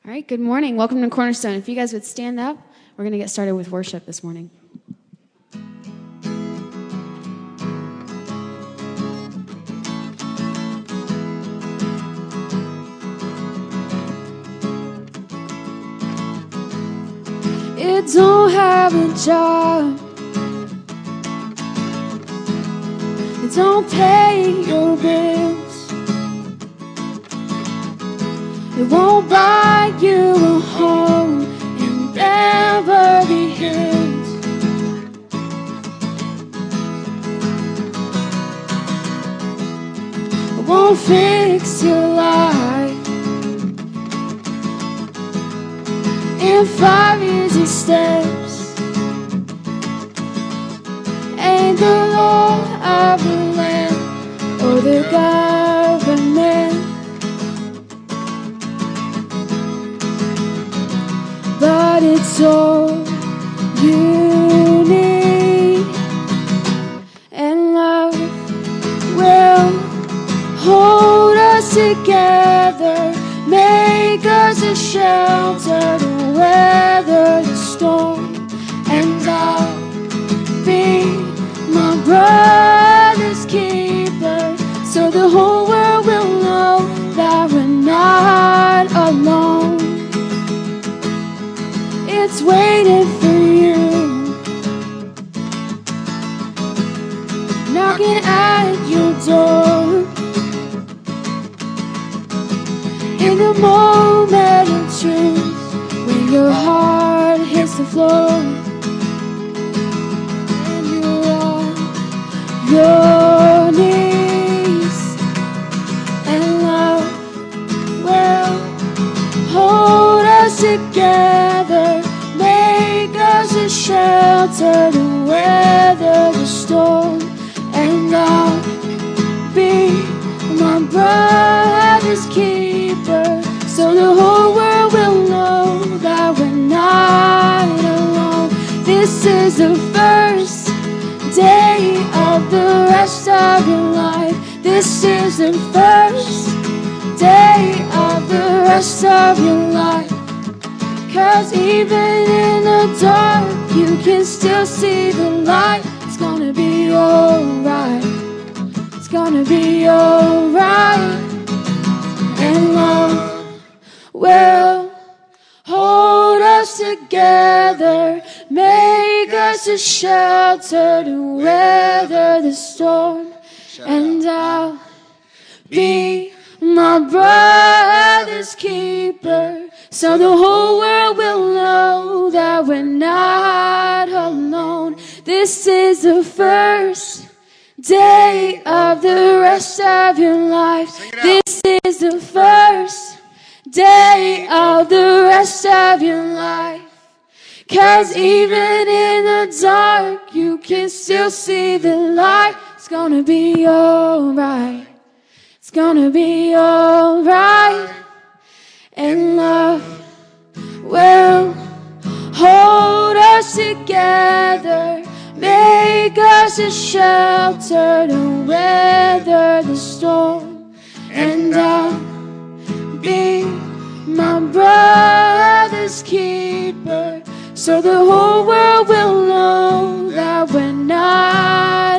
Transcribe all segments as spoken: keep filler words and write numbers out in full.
All right, good morning. Welcome to Cornerstone. If you guys would stand up, we're going to get started with worship this morning. It don't have a job. It don't pay your bills. It won't buy you a home in Beverly Hills. It won't fix your life in five easy steps. Ain't the law of the land or the government, but it's all you need, and love will hold us together, make us a shelter to weather the storm, and I'll be my brother's keeper, so the whole world will know that we're not alone. It's waiting for you, knocking at your door. In the moment of truth, when your heart hits the floor, and you're on your knees, and love will hold us together, make us a shelter to weather the storm, and I'll be my brother's keeper, so the whole world will know that we're not alone. This is the first day of the rest of your life. This is the first day of the rest of your life. 'Cause even in the dark, you can still see the light. It's gonna be alright. It's gonna be alright. And love will hold us together, make us a shelter to weather the storm. And I'll be my brother's keeper, so the whole world will know that we're not alone. This is the first day of the rest of your life. This is the first day of the rest of your life. 'Cause even in the dark, you can still see the light. It's gonna be alright. It's gonna be alright. And love will hold us together, make us a shelter to weather the storm. And I'll be my brother's keeper, so the whole world will know that we're not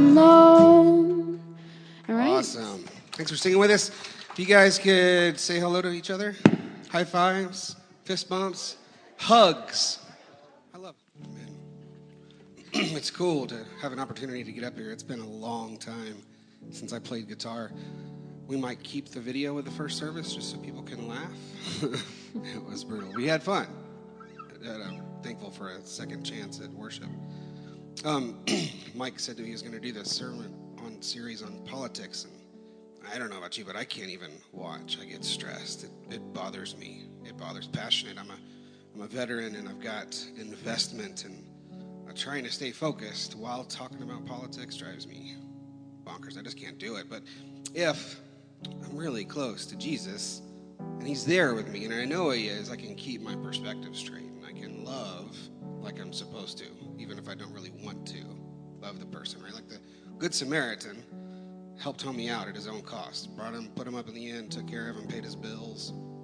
alone. All right. Awesome. Thanks for singing with us. If you guys could say hello to each other, high fives, fist bumps, hugs. I love it, man. It's cool to have an opportunity to get up here. It's been a long time since I played guitar. We might keep the video of the first service just so people can laugh. It was brutal. We had fun. And I'm thankful for a second chance at worship. Um, Mike said that he was going to do this sermon on series on politics, and I don't know about you, but I can't even watch. I get stressed. It, it bothers me. It bothers passionate. I'm a I'm a veteran, and I've got investment, and uh, trying to stay focused while talking about politics drives me bonkers. I just can't do it. But if I'm really close to Jesus, and he's there with me, and I know he is, I can keep my perspective straight, and I can love like I'm supposed to, even if I don't really want to love the person, right? Like the Good Samaritan helped homie out at his own cost. Brought him, put him up in the inn, took care of him, paid his bills.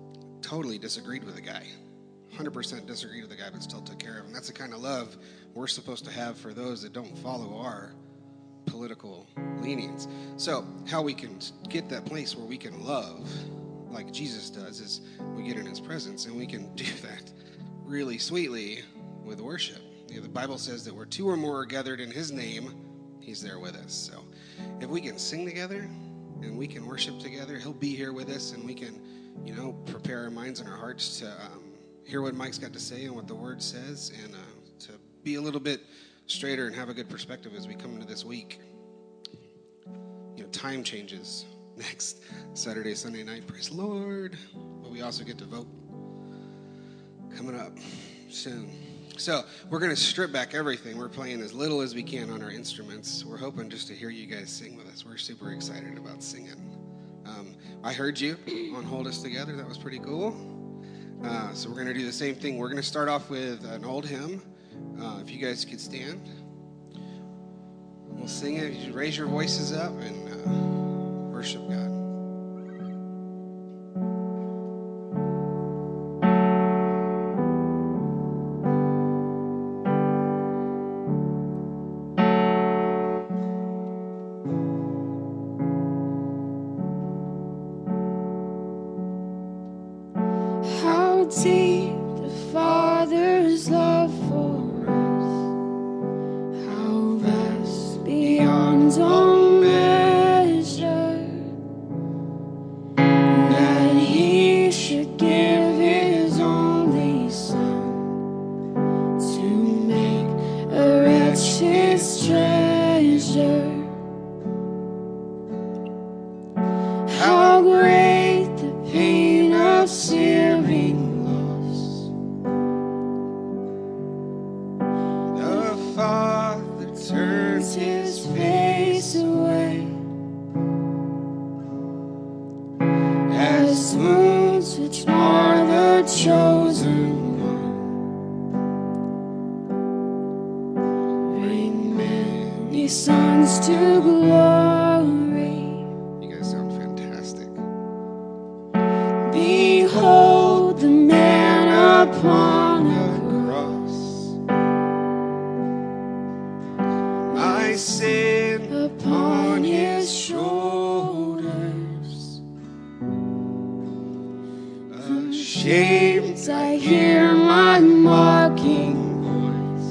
totally disagreed with the guy. one hundred percent disagreed with the guy, but still took care of him. That's the kind of love we're supposed to have for those that don't follow our political leanings. So how we can get that place where we can love like Jesus does is we get in his presence, and we can do that really sweetly with worship. You know, the Bible says that where two or more are gathered in his name, he's there with us. So if we can sing together and we can worship together, he'll be here with us, and we can, you know, prepare our minds and our hearts to um, hear what Mike's got to say and what the word says, and uh, to be a little bit straighter and have a good perspective as we come into this week. You know, time changes next Saturday, Sunday night. Praise the Lord. But we also get to vote coming up soon. So we're going to strip back everything. We're playing as little as we can on our instruments. We're hoping just to hear you guys sing with us. We're super excited about singing. Um, I heard you on Hold Us Together. That was pretty cool. Uh, so we're going to do the same thing. We're going to start off with an old hymn. Uh, if you guys could stand, we'll sing it. You raise your voices up and uh, worship God. Deep the Father's love for us, how vast beyond all measure, that he should give his only Son to make a wretch his treasure. How great the pain of searing turns his face away, as wounds which mar the chosen one bring many sons to glory. You guys sound fantastic. Behold the man upon a sin upon his shoulders. Ashamed, I hear my mocking voice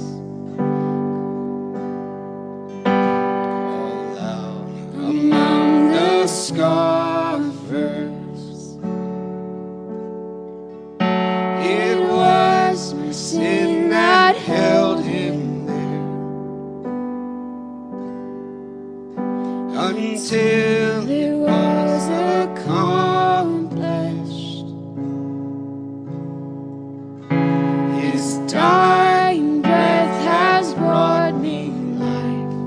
all loud among the scoffers. It was my sin that held him until it was accomplished. His dying breath has brought me life.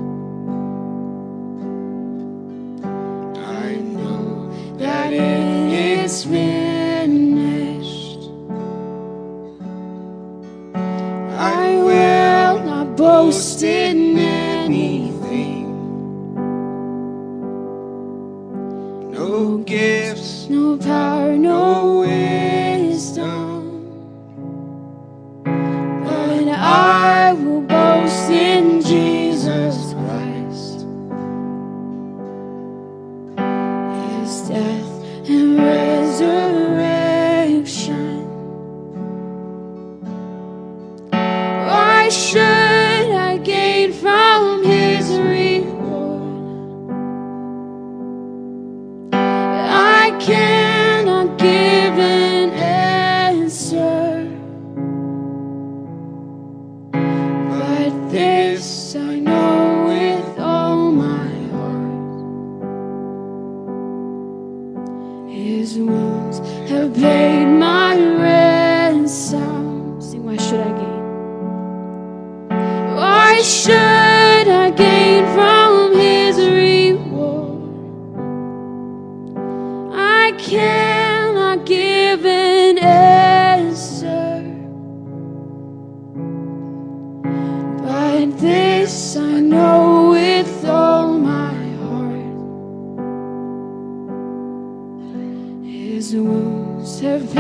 I know that it is finished. I will not boast in anything. No gifts, no power, no wisdom, but I will boast in Jesus Christ, his death and resurrection. Why should I gain from his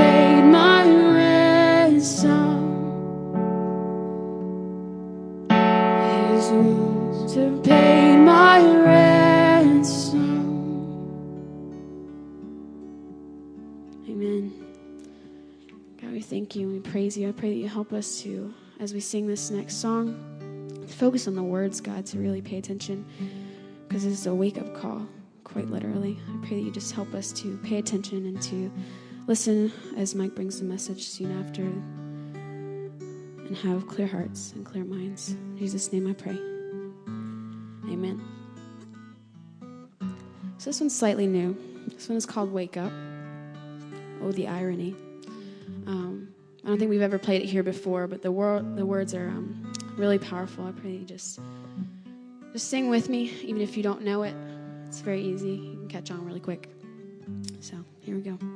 paid my ransom. His wounds have paid my ransom. Amen. God, we thank you and we praise you. I pray that you help us to, as we sing this next song, focus on the words, God, to really pay attention, because this is a wake-up call, quite literally. I pray that you just help us to pay attention and to listen as Mike brings the message soon after, and have clear hearts and clear minds. In Jesus' name I pray. Amen. So this one's slightly new. This one is called Wake Up. Oh, the irony. Um, I don't think we've ever played it here before, but the, wor- the words are um, really powerful. I pray that you just, just sing with me, even if you don't know it. It's very easy. You can catch on really quick. So here we go.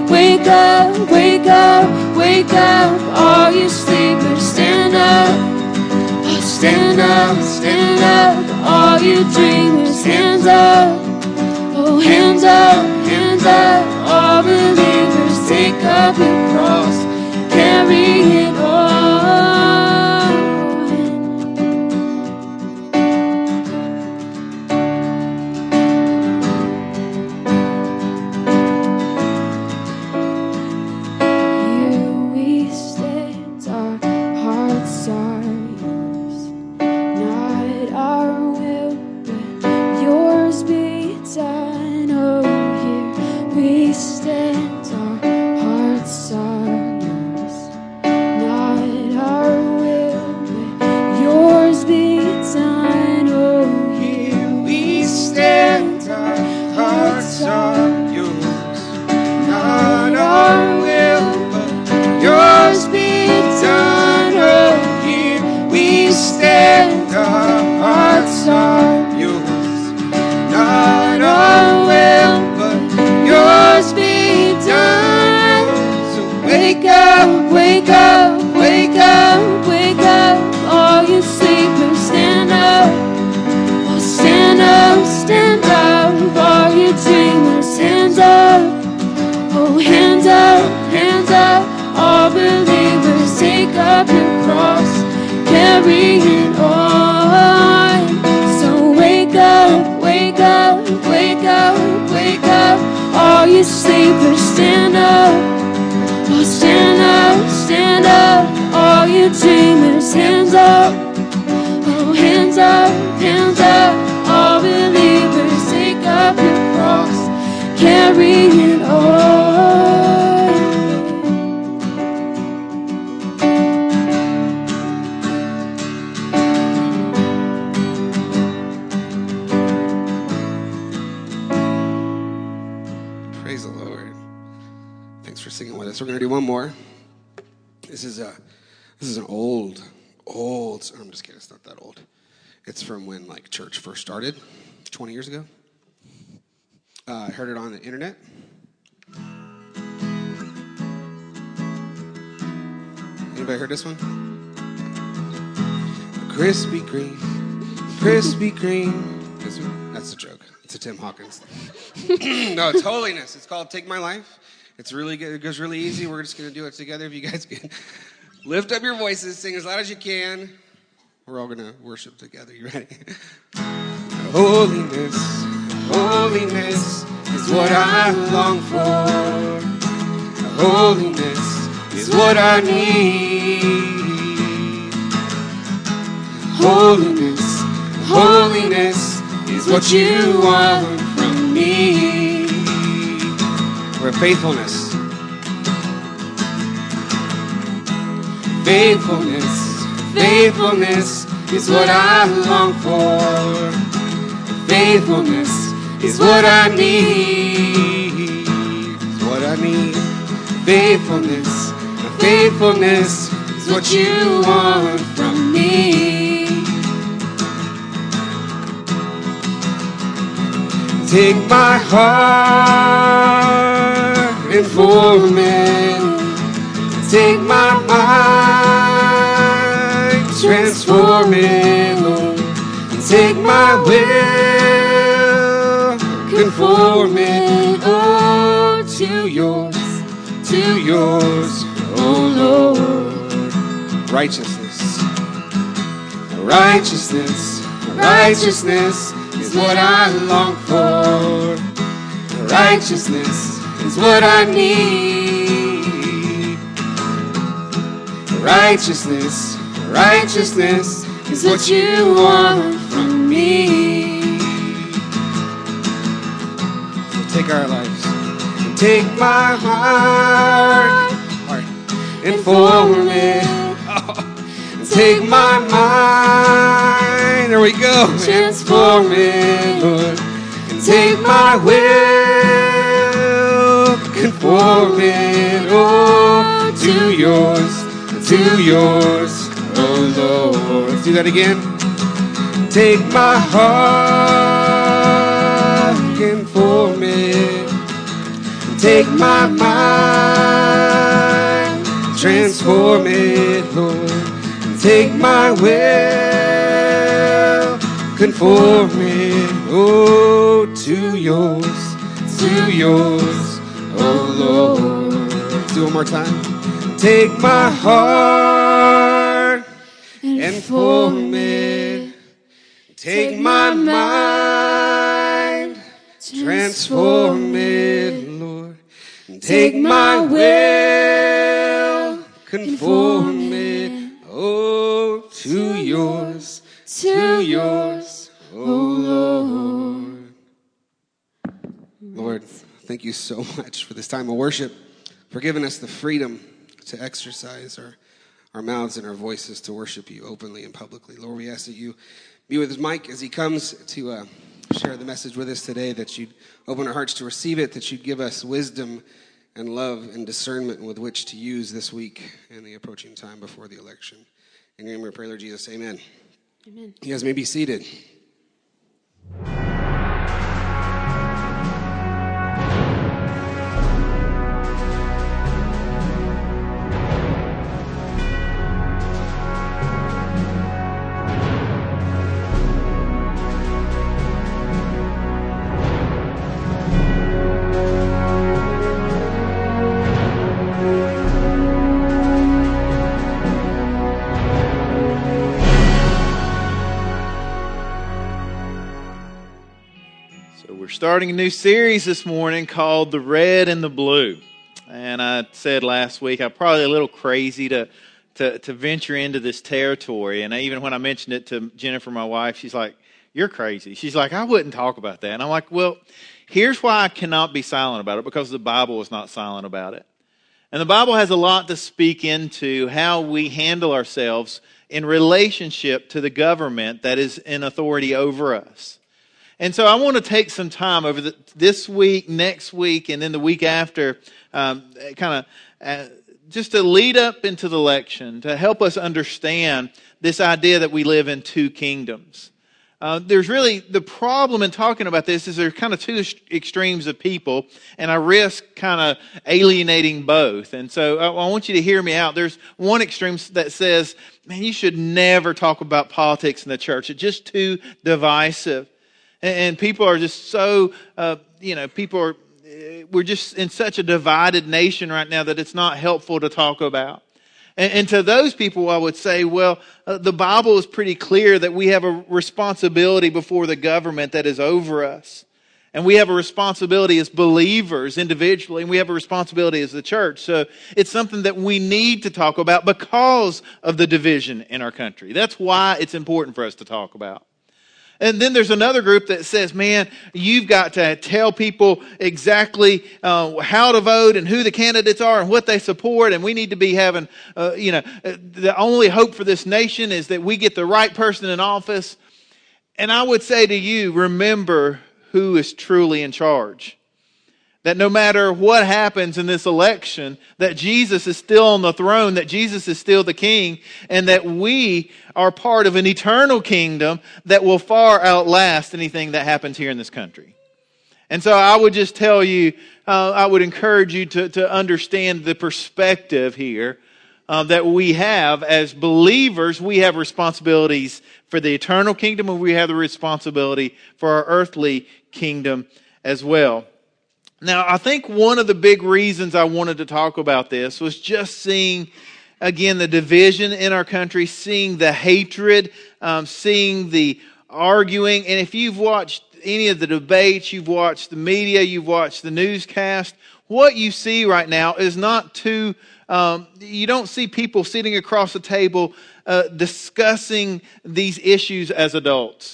Wake up, wake up, all you sleepers, stand up. up, stand up, all you dreamers, hands up. Oh, hands up, hands up, all believers, take up your cross, carry it on. Here we stand, our hearts are yours, not our will, but yours be done. Oh, here we stand, our hearts are yours, not our will, but yours be done. Oh, here we stand, our hearts are yours, not our will, but yours be done. Oh, here we stand, our hearts are yours, not our will, but yours be done. So wake up, wake up, wake up, wake up, all you sleepers, stand up. Oh, stand up, stand up, all you dreamers, hands up. Oh, hands up, hands up, all believers, take up your cross, carry it on. So wake up, wake up, wake up, wake up, all you sleepers, stand up. Oh, stand up, stand up, all you dreamers, hands up. Oh, hands up, hands up, all believers, take up your cross, carry it on. Praise the Lord. Thanks for singing with us. We're going to do one more. This is a this is an old, old. I'm just kidding. It's not that old. It's from when like church first started, twenty years ago. Uh, I heard it on the internet. Anybody heard this one? Krispy Kreme, Krispy Kreme. That's, that's a joke. It's a Tim Hawkins. No, it's holiness. It's called Take My Life. It's really good. It goes really easy. We're just going to do it together. If you guys can lift up your voices, sing as loud as you can. We're all going to worship together. You ready? Holiness, holiness is what I long for. Holiness is what I need. Holiness, holiness is what you want from me. Where faithfulness, faithfulness, faithfulness is what I long for. Faithfulness is what I need. Is what I need. Faithfulness, faithfulness is what you want from me. Take my heart and form it. Take my mind, transform it, Lord. Take my will, conform it, oh, to yours, to yours, oh Lord. Righteousness, righteousness, righteousness is what I long for. Righteousness is what I need. Righteousness, righteousness is what you want from me. So take our lives and take my heart, heart and form it. And take my mind, there we go, transform it, Lord. And take my will, conform it, oh, to yours, to yours, oh Lord. Let's do that again. Take my heart, conform it. Take my mind, transform it, Lord. Take my will, conform me, oh, to yours, to yours, oh Lord. Let's do it one more time. Take my heart and form it. Take my mind, transform it, Lord. Take my will, conform it, oh, to yours, to yours, oh Lord. Lord, thank you so much for this time of worship, for giving us the freedom to exercise our, our mouths and our voices to worship you openly and publicly. Lord, we ask that you be with Mike as he comes to uh, share the message with us today, that you'd open our hearts to receive it, that you'd give us wisdom and love and discernment with which to use this week and the approaching time before the election. In your name we pray, Lord Jesus, amen. Amen. You guys may be seated. Starting a new series this morning called The Red and the Blue. And I said last week, I'm probably a little crazy to, to, to venture into this territory. And I, even when I mentioned it to Jennifer, my wife, she's like, you're crazy. She's like, I wouldn't talk about that. And I'm like, well, here's why I cannot be silent about it, because the Bible is not silent about it. And the Bible has a lot to speak into how we handle ourselves in relationship to the government that is in authority over us. And so I want to take some time over the, this week, next week, and then the week after, um, kind of uh, just to lead up into the election, to help us understand this idea that we live in two kingdoms. Uh, there's really, the problem in talking about this is there's kind of two extremes of people, and I risk kind of alienating both. And so I, I want you to hear me out. There's one extreme that says, man, you should never talk about politics in the church. It's just too divisive. And people are just so, uh, you know, people are, we're just in such a divided nation right now that it's not helpful to talk about. And, and to those people, I would say, well, uh, the Bible is pretty clear that we have a responsibility before the government that is over us. And we have a responsibility as believers individually, and we have a responsibility as the church. So it's something that we need to talk about because of the division in our country. That's why it's important for us to talk about. And then there's another group that says, man, you've got to tell people exactly uh, how to vote and who the candidates are and what they support. And we need to be having, uh, you know, the only hope for this nation is that we get the right person in office. And I would say to you, remember who is truly in charge. That no matter what happens in this election, that Jesus is still on the throne, that Jesus is still the king, and that we are part of an eternal kingdom that will far outlast anything that happens here in this country. And so I would just tell you, uh, I would encourage you to, to understand the perspective here uh, that we have as believers. We have responsibilities for the eternal kingdom, and we have the responsibility for our earthly kingdom as well. Now, I think one of the big reasons I wanted to talk about this was just seeing, again, the division in our country, seeing the hatred, um, seeing the arguing. And if you've watched any of the debates, you've watched the media, you've watched the newscast, what you see right now is not too, um, you don't see people sitting across the table uh, discussing these issues as adults.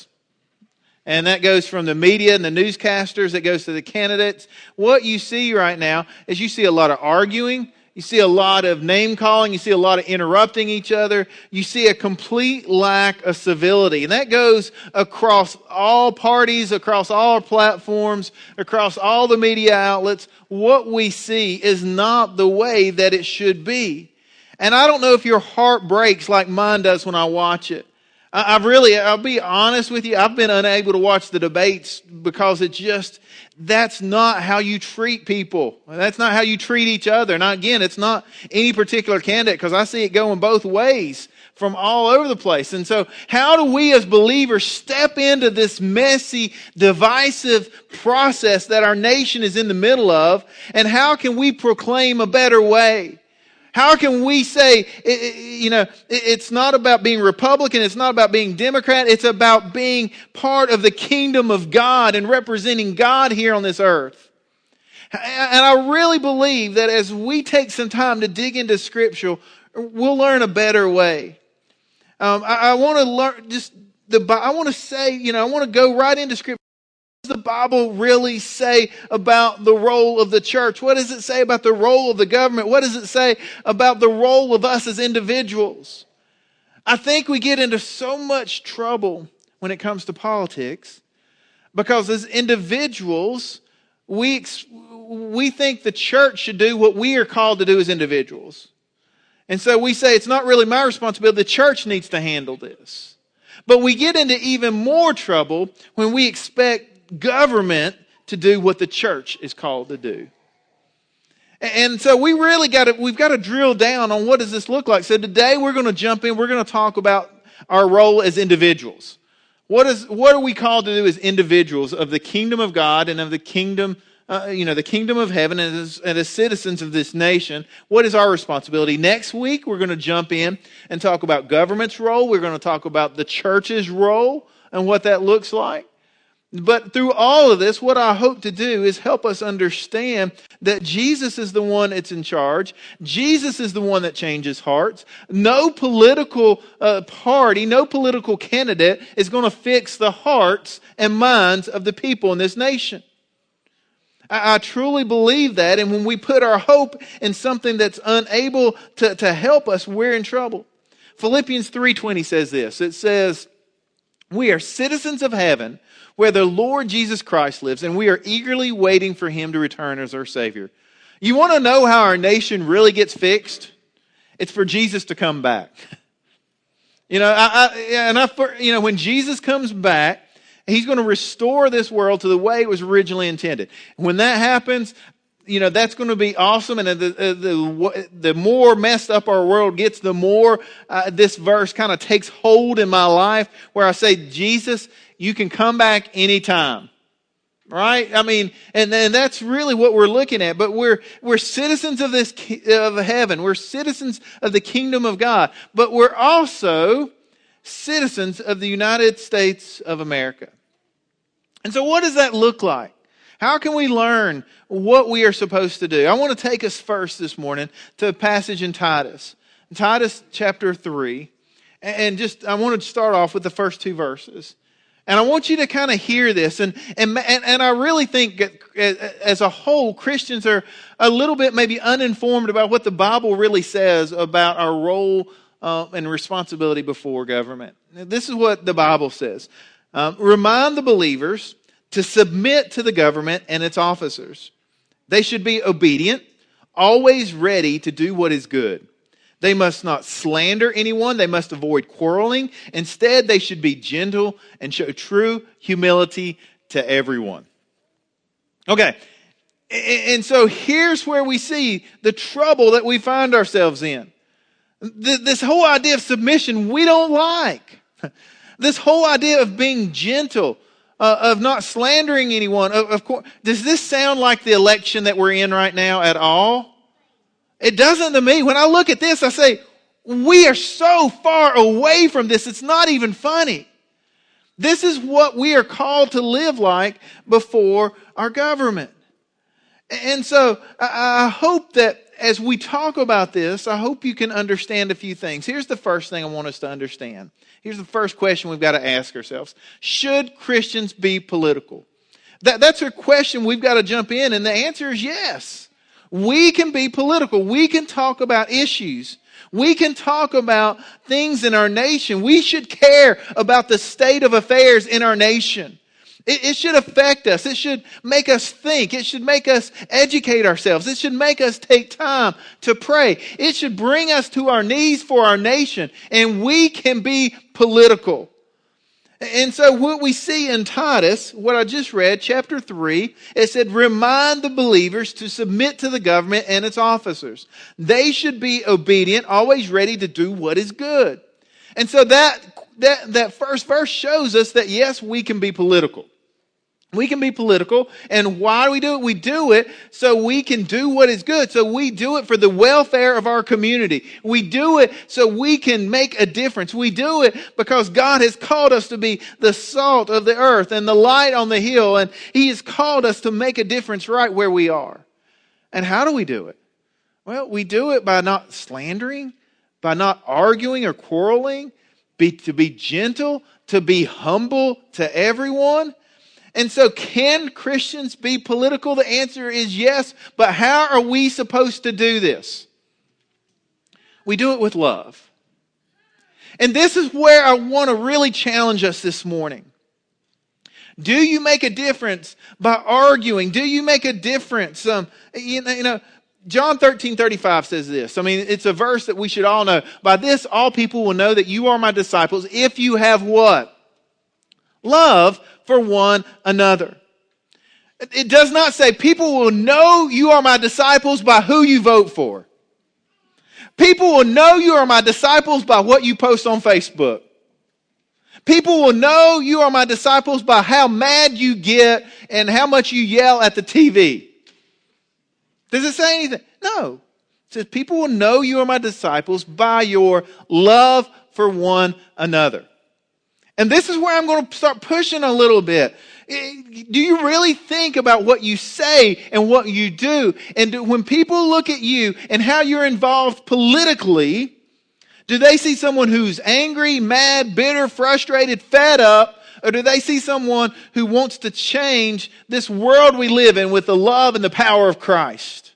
And that goes from the media and the newscasters, it goes to the candidates. What you see right now is you see a lot of arguing, you see a lot of name calling, you see a lot of interrupting each other, you see a complete lack of civility. And that goes across all parties, across all platforms, across all the media outlets. What we see is not the way that it should be. And I don't know if your heart breaks like mine does when I watch it. I've really, I'll be honest with you, I've been unable to watch the debates because it just, that's not how you treat people. That's not how you treat each other. Now again, it's not any particular candidate because I see it going both ways from all over the place. And so how do we as believers step into this messy, divisive process that our nation is in the middle of? And how can we proclaim a better way? How can we say, you know, it's not about being Republican, it's not about being Democrat, it's about being part of the kingdom of God and representing God here on this earth. And I really believe that as we take some time to dig into Scripture, we'll learn a better way. Um, I, I want to learn just the. I want to say, you know, I want to go right into Scripture. What does the Bible really say about the role of the church? What does it say about the role of the government? What does it say about the role of us as individuals? I think we get into so much trouble when it comes to politics because as individuals, we we think the church should do what we are called to do as individuals. And so we say, it's not really my responsibility. The church needs to handle this. But we get into even more trouble when we expect government to do what the church is called to do. And so we really got to, we've got to drill down on what does this look like. So today we're going to jump in. We're going to talk about our role as individuals. What is, what are we called to do as individuals of the kingdom of God and of the kingdom Uh, you know, the kingdom of heaven and as, and as citizens of this nation? What is our responsibility? Next week, we're going to jump in and talk about government's role. We're going to talk about the church's role and what that looks like. But through all of this, what I hope to do is help us understand that Jesus is the one that's in charge. Jesus is the one that changes hearts. No political uh, party, no political candidate is going to fix the hearts and minds of the people in this nation. I truly believe that, and when we put our hope in something that's unable to, to help us, we're in trouble. Philippians three twenty says this. It says, we are citizens of heaven where the Lord Jesus Christ lives, and we are eagerly waiting for Him to return as our Savior. You want to know how our nation really gets fixed? It's for Jesus to come back. You know, I, I, and I, you know, when Jesus comes back, He's going to restore this world to the way it was originally intended. When that happens, you know, that's going to be awesome. And the the, the more messed up our world gets, the more uh, this verse kind of takes hold in my life where I say, Jesus, you can come back anytime. Right? I mean, and, and that's really what we're looking at. But we're we're citizens of this of heaven. We're citizens of the kingdom of God. But we're also citizens of the United States of America. And so what does that look like? How can we learn what we are supposed to do? I want to take us first this morning to a passage in Titus. Titus chapter three. And just, I want to start off with the first two verses. And I want you to kind of hear this. And, and, and I really think as a whole, Christians are a little bit maybe uninformed about what the Bible really says about our role uh, and responsibility before government. This is what the Bible says. Um, remind the believers to submit to the government and its officers. They should be obedient, always ready to do what is good. They must not slander anyone. They must avoid quarreling. Instead, they should be gentle and show true humility to everyone. Okay, and so here's where we see the trouble that we find ourselves in. This whole idea of submission we don't like. This whole idea of being gentle, uh, of not slandering anyone. Of, of course, does this sound like the election that we're in right now at all? It doesn't to me. When I look at this, I say, we are so far away from this, it's not even funny. This is what we are called to live like before our government. And so I hope that as we talk about this, I hope you can understand a few things. Here's the first thing I want us to understand. Here's the first question we've got to ask ourselves. Should Christians be political? That, that's a question we've got to jump in, and the answer is yes. We can be political. We can talk about issues. We can talk about things in our nation. We should care about the state of affairs in our nation. It, it should affect us. It should make us think. It should make us educate ourselves. It should make us take time to pray. It should bring us to our knees for our nation. And we can be political. And so what we see in Titus, what I just read, chapter three, it said, remind the believers to submit to the government and its officers. They should be obedient, always ready to do what is good. And so that, that, that first verse shows us that yes, we can be political. We can be political, and why do we do it? We do it so we can do what is good. So we do it for the welfare of our community. We do it so we can make a difference. We do it because God has called us to be the salt of the earth and the light on the hill, and He has called us to make a difference right where we are. And how do we do it? Well, we do it by not slandering, by not arguing or quarreling, be, to be gentle, to be humble to everyone. And so can Christians be political? The answer is yes, but how are we supposed to do this? We do it with love. And this is where I want to really challenge us this morning. Do you make a difference by arguing? Do you make a difference? Um, you know, you know, John thirteen thirty-five says this. I mean, it's a verse that we should all know. By this, all people will know that you are my disciples if you have what? Love for one another. It does not say people will know you are my disciples by who you vote for. People will know you are my disciples by what you post on Facebook. People will know you are my disciples by how mad you get and how much you yell at the T V. Does it say anything? No. It says people will know you are my disciples by your love for one another. And this is where I'm going to start pushing a little bit. Do you really think about what you say and what you do? And do, when people look at you and how you're involved politically, do they see someone who's angry, mad, bitter, frustrated, fed up? Or do they see someone who wants to change this world we live in with the love and the power of Christ?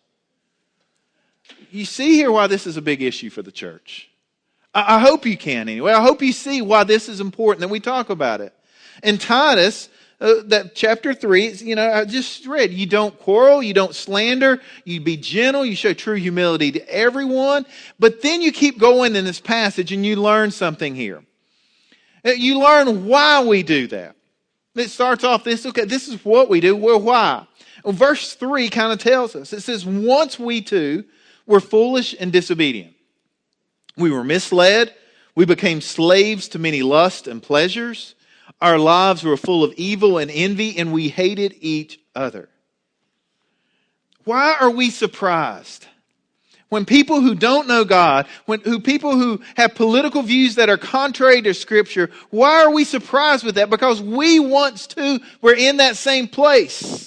You see here why this is a big issue for the church. I hope you can anyway. I hope you see why this is important that we talk about it. In Titus, uh, that chapter three, you know, I just read, you don't quarrel, you don't slander, you be gentle, you show true humility to everyone. But then you keep going in this passage and you learn something here. You learn why we do that. It starts off this, okay, this is what we do, well, why? Well, verse three kind of tells us. It says, once we too were foolish and disobedient. We were misled. We became slaves to many lusts and pleasures. Our lives were full of evil and envy, and we hated each other. Why are we surprised? When people who don't know God, when who people who have political views that are contrary to Scripture, why are we surprised with that? Because we once too were in that same place.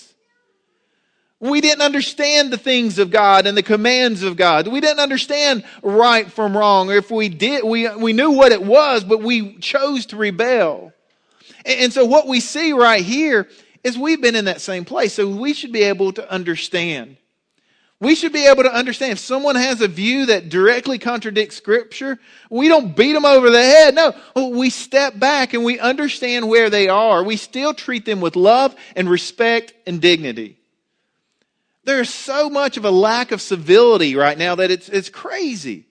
We didn't understand the things of God and the commands of God. We didn't understand right from wrong. Or if we did, we, we knew what it was, but we chose to rebel. And, and so what we see right here is we've been in that same place. So we should be able to understand. We should be able to understand if someone has a view that directly contradicts Scripture, we don't beat them over the head. No, we step back and we understand where they are. We still treat them with love and respect and dignity. There's so much of a lack of civility right now that it's it's crazy.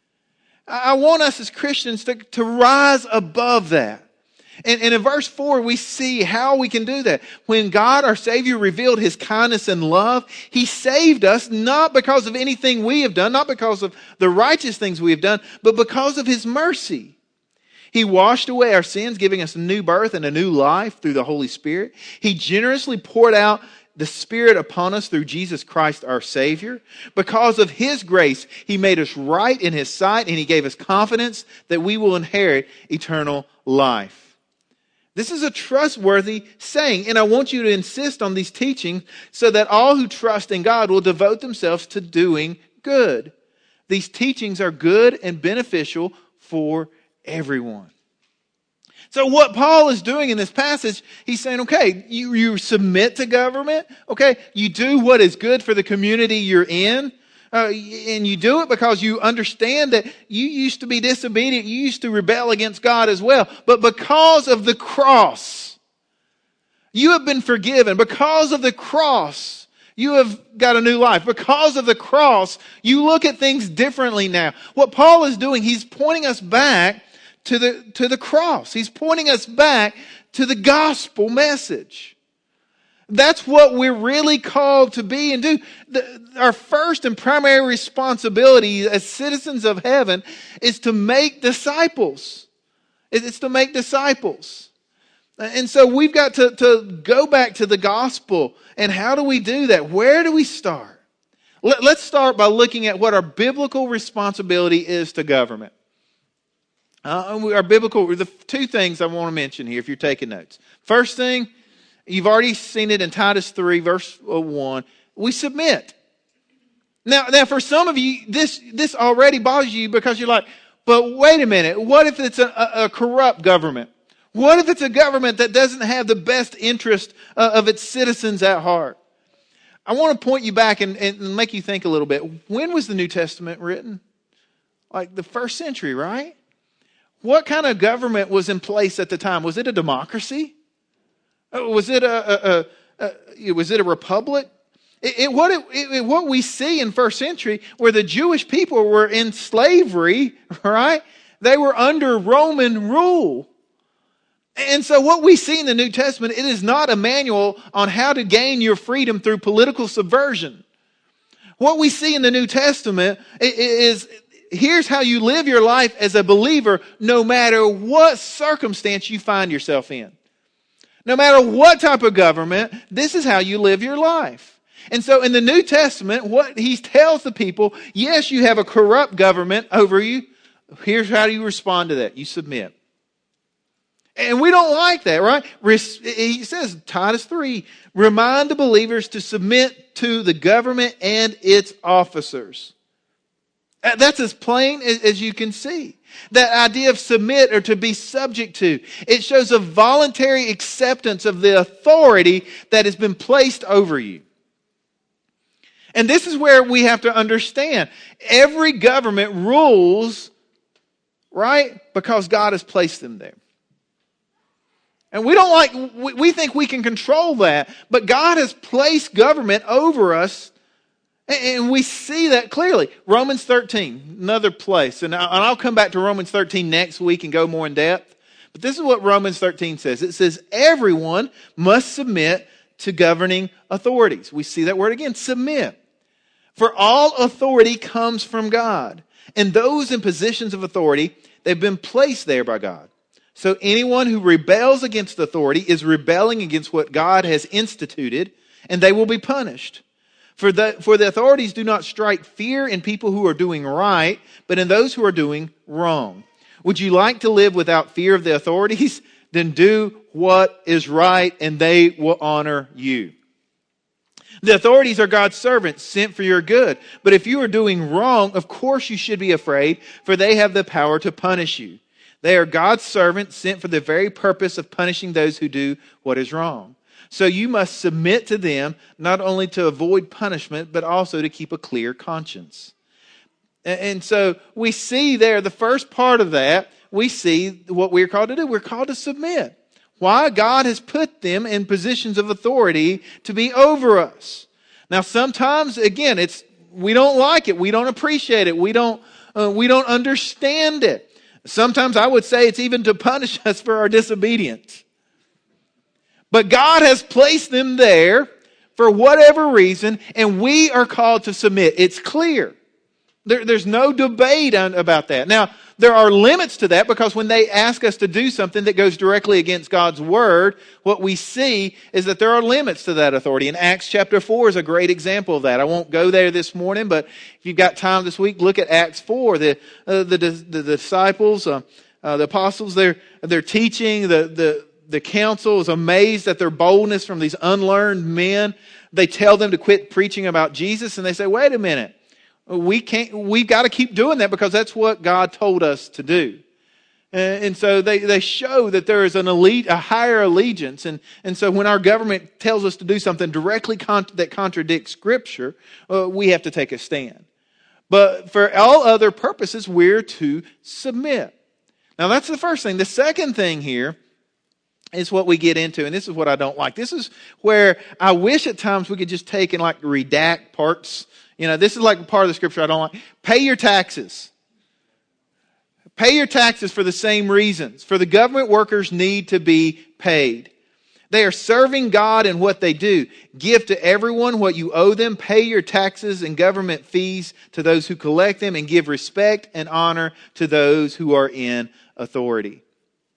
I want us as Christians to, to rise above that. And, and in verse four, we see how we can do that. When God, our Savior, revealed His kindness and love, He saved us not because of anything we have done, not because of the righteous things we have done, but because of His mercy. He washed away our sins, giving us a new birth and a new life through the Holy Spirit. He generously poured out the Spirit upon us through Jesus Christ our Savior. Because of His grace, He made us right in His sight, and He gave us confidence that we will inherit eternal life. This is a trustworthy saying, and I want you to insist on these teachings so that all who trust in God will devote themselves to doing good. These teachings are good and beneficial for everyone. So what Paul is doing in this passage, he's saying, okay, you, you submit to government. Okay, you do what is good for the community you're in. Uh, and you do it because you understand that you used to be disobedient. You used to rebel against God as well. But because of the cross, you have been forgiven. Because of the cross, you have got a new life. Because of the cross, you look at things differently now. What Paul is doing, he's pointing us back to the, to the cross. He's pointing us back to the gospel message. That's what we're really called to be and do. The, our first and primary responsibility as citizens of heaven is to make disciples. It's to make disciples. And so we've got to, to go back to the gospel. And how do we do that? Where do we start? Let, let's start by looking at what our biblical responsibility is to government. Uh, our biblical, the two things I want to mention here if you're taking notes. First thing, you've already seen it in Titus three, verse one. We submit. Now, now for some of you, this, this already bothers you because you're like, but wait a minute, what if it's a, a, a corrupt government? What if it's a government that doesn't have the best interest uh, of its citizens at heart? I want to point you back and, and make you think a little bit. When was the New Testament written? Like the first century, right? What kind of government was in place at the time? Was it a democracy? Was it a, a, a, a was it a republic? It, it, what, it, it, what we see in first century, where the Jewish people were in slavery, right? They were under Roman rule. And so what we see in the New Testament, it is not a manual on how to gain your freedom through political subversion. What we see in the New Testament is, here's how you live your life as a believer no matter what circumstance you find yourself in. No matter what type of government, this is how you live your life. And so in the New Testament, what he tells the people, yes, you have a corrupt government over you. Here's how you respond to that. You submit. And we don't like that, right? He says, Titus three, remind the believers to submit to the government and its officers. That's as plain as you can see. That idea of submit or to be subject to. It shows a voluntary acceptance of the authority that has been placed over you. And this is where we have to understand. Every government rules, right? Because God has placed them there. And we don't like, we think we can control that, but God has placed government over us, and we see that clearly. Romans thirteen, another place, and I'll come back to Romans thirteen next week and go more in depth, but this is what Romans thirteen says. It says, everyone must submit to governing authorities. We see that word again, submit. For all authority comes from God, and those in positions of authority, they've been placed there by God. So anyone who rebels against authority is rebelling against what God has instituted, and they will be punished. For the, for the authorities do not strike fear in people who are doing right, but in those who are doing wrong. Would you like to live without fear of the authorities? Then do what is right, and they will honor you. The authorities are God's servants sent for your good. But if you are doing wrong, of course you should be afraid, for they have the power to punish you. They are God's servants sent for the very purpose of punishing those who do what is wrong. So you must submit to them, not only to avoid punishment, but also to keep a clear conscience. And so we see there, the first part of that, we see what we're called to do. We're called to submit. Why? God has put them in positions of authority to be over us. Now sometimes, again, it's we don't like it. We don't appreciate it. We don't, uh, we don't understand it. Sometimes I would say it's even to punish us for our disobedience. But God has placed them there for whatever reason, and we are called to submit. It's clear. There, there's no debate on, about that. Now, there are limits to that because when they ask us to do something that goes directly against God's word, what we see is that there are limits to that authority. And Acts chapter four is a great example of that. I won't go there this morning, but if you've got time this week, look at Acts four. The uh, the, the, the disciples, uh, uh, the apostles, they're, they're teaching. The, the, the council is amazed at their boldness from these unlearned men. They tell them to quit preaching about Jesus, and they say, wait a minute. We can't, we've got to keep doing that because that's what God told us to do. And, and so they, they show that there is an elite, a higher allegiance. And, and so when our government tells us to do something directly con- that contradicts Scripture, uh, we have to take a stand. But for all other purposes, we're to submit. Now that's the first thing. The second thing here is what we get into, and this is what I don't like. This is where I wish at times we could just take and like redact parts. You know, this is like part of the Scripture I don't like. Pay your taxes. Pay your taxes for the same reasons. For the government workers need to be paid. They are serving God in what they do. Give to everyone what you owe them. Pay your taxes and government fees to those who collect them, and give respect and honor to those who are in authority.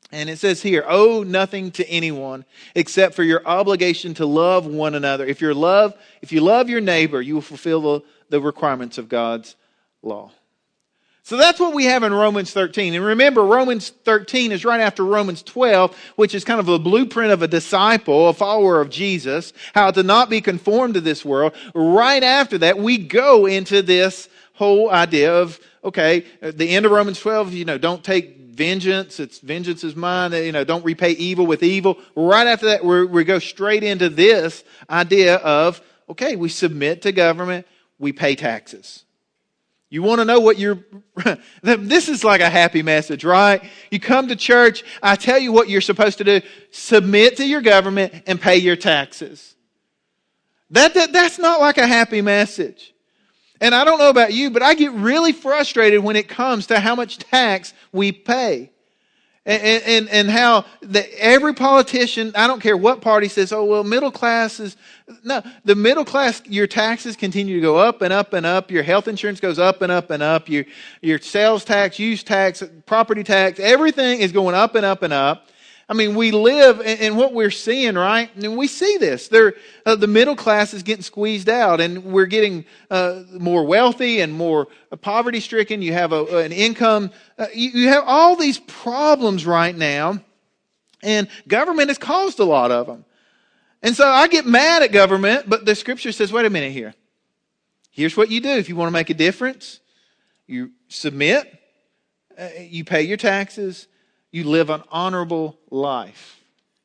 And it says here, owe nothing to anyone except for your obligation to love one another. If you love, if you love your neighbor, you will fulfill the, the requirements of God's law. So that's what we have in Romans thirteen. And remember, Romans thirteen is right after Romans twelve, which is kind of a blueprint of a disciple, a follower of Jesus, how to not be conformed to this world. Right after that, we go into this whole idea of, okay, at the end of Romans twelve, you know, don't take vengeance. It's vengeance is mine. You know, don't repay evil with evil. Right after that, we we go straight into this idea of, okay, we submit to government, we pay taxes. You want to know what you're... This is like a happy message, right? You come to church, I tell you what you're supposed to do. Submit to your government and pay your taxes. That, that That's not like a happy message. And I don't know about you, but I get really frustrated when it comes to how much tax we pay. And, and, and how the, every politician, I don't care what party, says, oh, well, middle class is... No, the middle class, your taxes continue to go up and up and up. Your health insurance goes up and up and up. Your, your sales tax, use tax, property tax, everything is going up and up and up. I mean, we live in what we're seeing, right? And we see this. They're, uh, the middle class is getting squeezed out, and we're getting uh, more wealthy and more poverty-stricken. You have a, an income. Uh, you, you have all these problems right now, and government has caused a lot of them. And so I get mad at government, but the Scripture says, wait a minute here. Here's what you do. If you want to make a difference, you submit, uh, you pay your taxes, you live an honorable life.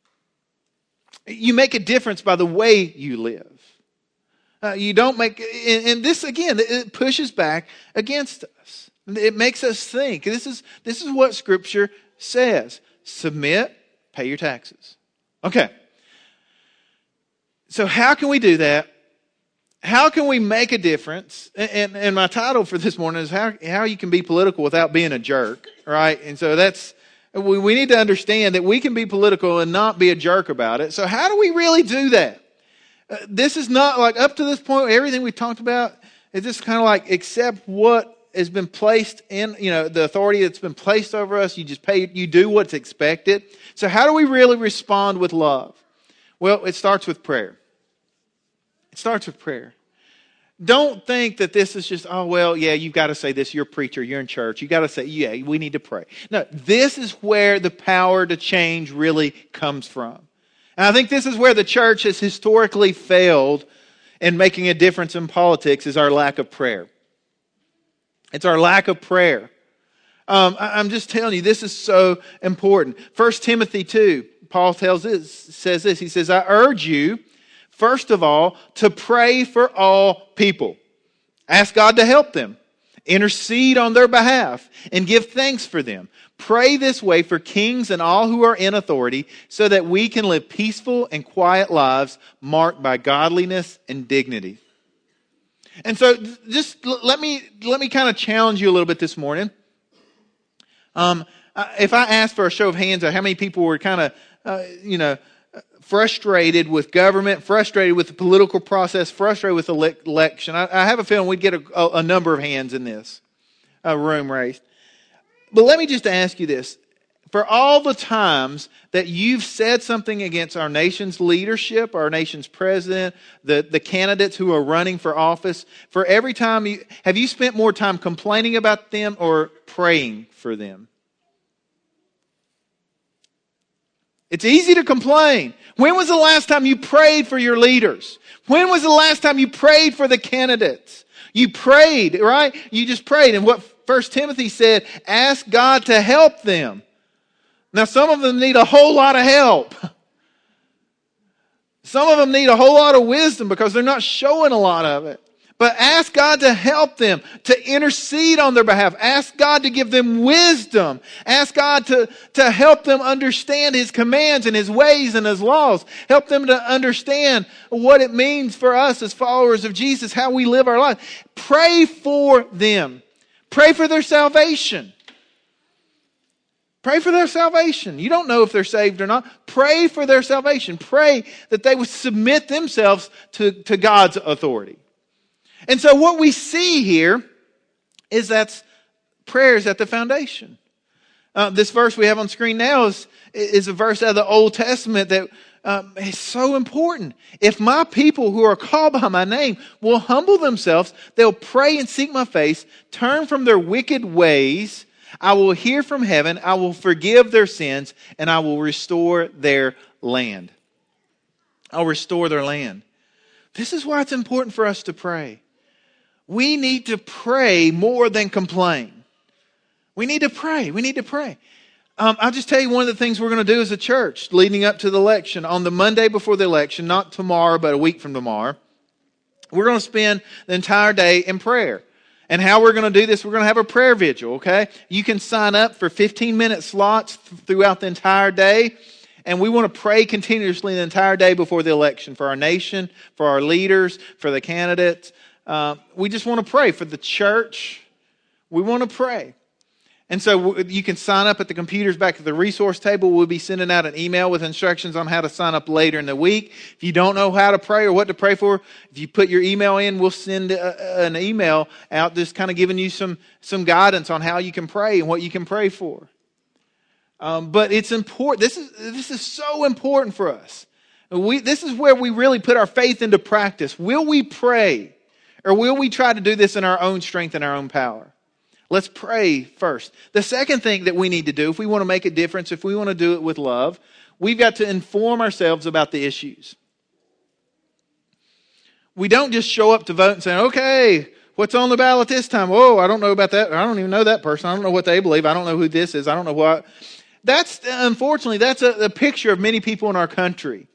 You make a difference by the way you live. Uh, you don't make, and, and this again, it pushes back against us. It makes us think. This is, this is what Scripture says. Submit, pay your taxes. Okay. So how can we do that? How can we make a difference? And, and, and my title for this morning is how, how you can be political without being a jerk, right? And so that's, we, we need to understand that we can be political and not be a jerk about it. So how do we really do that? Uh, this is not like, up to this point, everything we've talked about is just kind of like accept what has been placed in, you know, the authority that's been placed over us. You just pay, you do what's expected. So how do we really respond with love? Well, it starts with prayer. It starts with prayer. Don't think that this is just, oh, well, yeah, you've got to say this. You're a preacher. You're in church. You've got to say, yeah, we need to pray. No, this is where the power to change really comes from. And I think this is where the church has historically failed in making a difference in politics, is our lack of prayer. It's our lack of prayer. Um, I, I'm just telling you, this is so important. First Timothy two, Paul tells this, says this. He says, I urge you, first of all, to pray for all people. Ask God to help them. Intercede on their behalf and give thanks for them. Pray this way for kings and all who are in authority, so that we can live peaceful and quiet lives marked by godliness and dignity. And so just let me, let me kind of challenge you a little bit this morning. Um, if I asked for a show of hands of how many people were kind of, uh, you know, frustrated with government, frustrated with the political process, frustrated with the ele- election. I, I have a feeling we'd get a, a, a number of hands in this uh, room raised. But let me just ask you this. For all the times that you've said something against our nation's leadership, our nation's president, the, the candidates who are running for office, for every time, you, have you spent more time complaining about them or praying for them? It's easy to complain. When was the last time you prayed for your leaders? When was the last time you prayed for the candidates? You prayed, right? You just prayed. And what First Timothy said, ask God to help them. Now, some of them need a whole lot of help. Some of them need a whole lot of wisdom because they're not showing a lot of it. But ask God to help them, to intercede on their behalf. Ask God to give them wisdom. Ask God to, to help them understand His commands and His ways and His laws. Help them to understand what it means for us as followers of Jesus, how we live our life. Pray for them. Pray for their salvation. Pray for their salvation. You don't know if they're saved or not. Pray for their salvation. Pray that they would submit themselves to, to God's authority. And so what we see here is that prayer is at the foundation. Uh, this verse we have on screen now is, is a verse out of the Old Testament that um, is so important. If my people who are called by my name will humble themselves, they'll pray and seek my face, turn from their wicked ways, I will hear from heaven, I will forgive their sins, and I will restore their land. I'll restore their land. This is why it's important for us to pray. We need to pray more than complain. We need to pray. We need to pray. Um, I'll just tell you one of the things we're going to do as a church leading up to the election. On the Monday before the election, not tomorrow, but a week from tomorrow, we're going to spend the entire day in prayer. And how we're going to do this, we're going to have a prayer vigil, okay? You can sign up for fifteen-minute slots throughout the entire day. And we want to pray continuously the entire day before the election for our nation, for our leaders, for the candidates. Uh, we just want to pray for the church. We want to pray. And so you can sign up at the computers back at the resource table. We'll be sending out an email with instructions on how to sign up later in the week. If you don't know how to pray or what to pray for, if you put your email in, we'll send a, an email out just kind of giving you some, some guidance on how you can pray and what you can pray for. Um, but it's important. This is, this is so important for us. We, this is where we really put our faith into practice. Will we pray, or will we try to do this in our own strength and our own power? Let's pray first. The second thing that we need to do, if we want to make a difference, if we want to do it with love, we've got to inform ourselves about the issues. We don't just show up to vote and say, okay, what's on the ballot this time? Whoa, I don't know about that. I don't even know that person. I don't know what they believe. I don't know who this is. I don't know what. That's, unfortunately, that's a, a picture of many people in our country.